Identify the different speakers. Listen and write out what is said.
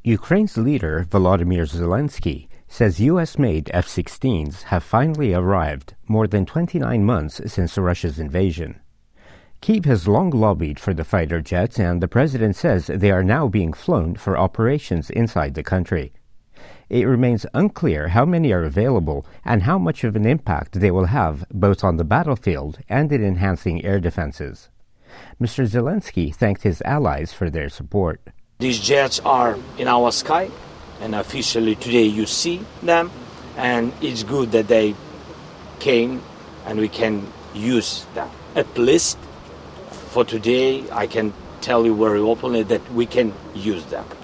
Speaker 1: Ukraine's leader, Volodymyr Zelensky, says U.S.-made F-16s have finally arrived more than 29 months since Russia's invasion. Kyiv has long lobbied for the fighter jets, and the president says they are now being flown for operations inside the country. It remains unclear how many are available and how much of an impact they will have both on the battlefield and in enhancing air defenses. Mr. Zelensky thanked his allies for their support.
Speaker 2: These jets are in our sky, and officially today you see them, and it's good that they came and we can use them. At least for today, I can tell you very openly that we can use them.